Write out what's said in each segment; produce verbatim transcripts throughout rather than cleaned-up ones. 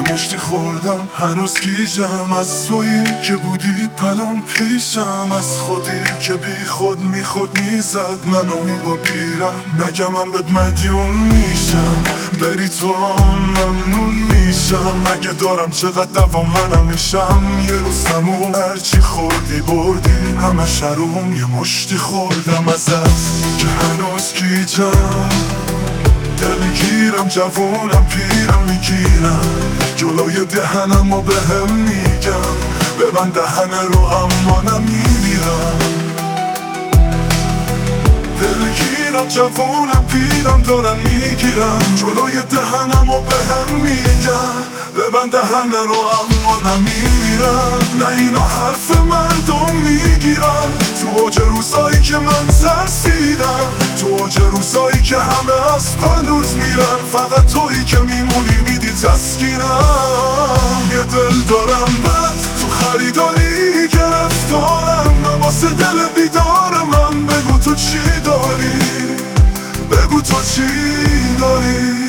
مشتی خوردم هنوز گیجم از تویی که بودی پلم پیشم، از خودی که بی خود می خود میزد منو می بیرم. نگم من بد مدیون میشم بری تو ممنون میشم، اگه دارم چقدر دوام منم میشم. یه روز تموم هرچی خوردی بردی همه شروم یه مشتی خوردم ازت که هنوز گیجم. دلگیرم جوونم پیرم میگیرم جلوی دهنم و به هم میگم ببند دهنه رو اما نمیمیرم. دلگیرم جوونم پیرم دارن میگیرم جلوی دهنم و به هم میگم ببند دهنه رو اما نمیمیرم. نه اینا حرف مردم میگیرم تو اوج روزایی که من ترسیدم، تو اوج روزایی که همه از پلوز میرن، فقط تویی که میمونی میدی تسکینم. یه دل دارم بد تو خریداری گرفتارم، من واسه دل بیدار من بگو تو چی داری، بگو تو چی داری.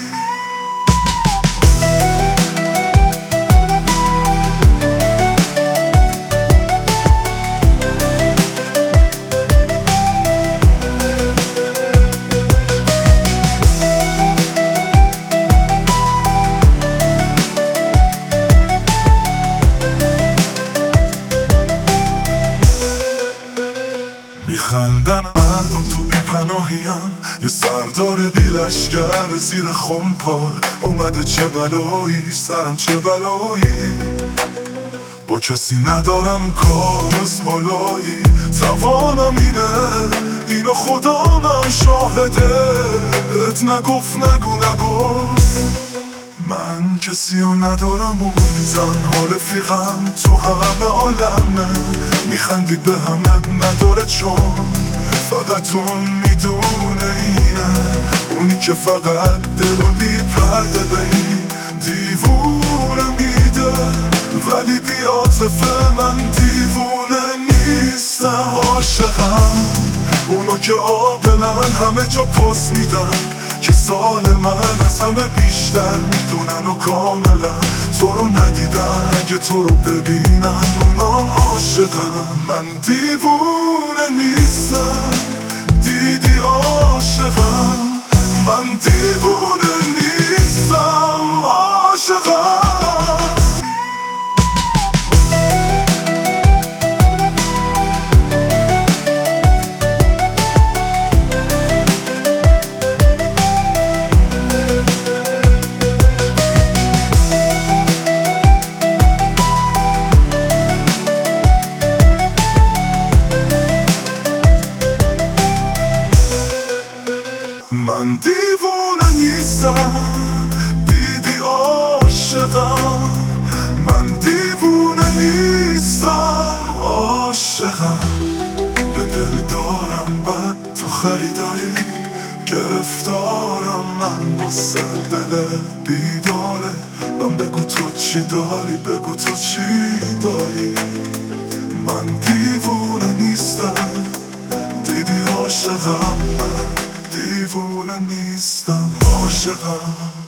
میخندن مردم تو بی پناهیم، یه سردار بی لشگر زیر خمپار اومده چه بلایی سرم چه بلایی. با کسی ندارم کار از بالایی، توانم اینه اینو خدا من شاهده. ات نگفت نگو نگو من کسی رو ندارم و تنها رفیقم تو همه عالمه. میخندید به همه نداره چون فقط اون میدونه اینه، اونی که فقط دل و بی پرده به این دیوونه میده. ولی بی عاطفه من دیوونه نیستم، عاشقم اونو که عاقلن همه جا پست میدن، که سال من از همه بیشتر میدونن و کاملا تو رو ندیدن. اگه تو رو ببینن اونا عاشقن، من دیوونه نیستم دیدی عاشقم. من دیوونه نیستم عاشقم. من دیوونه نیستم دیدی عاشقم. من دیوونه نیستم عاشقم. به دل دارم بد تو خریداری گرفتارم، من واسه دل بیداره. من بگو تو چی داری، بگو تو چی داری. من دیوونه نیستم دیدی عاشقم. من دیوونه نیستم عاشقم.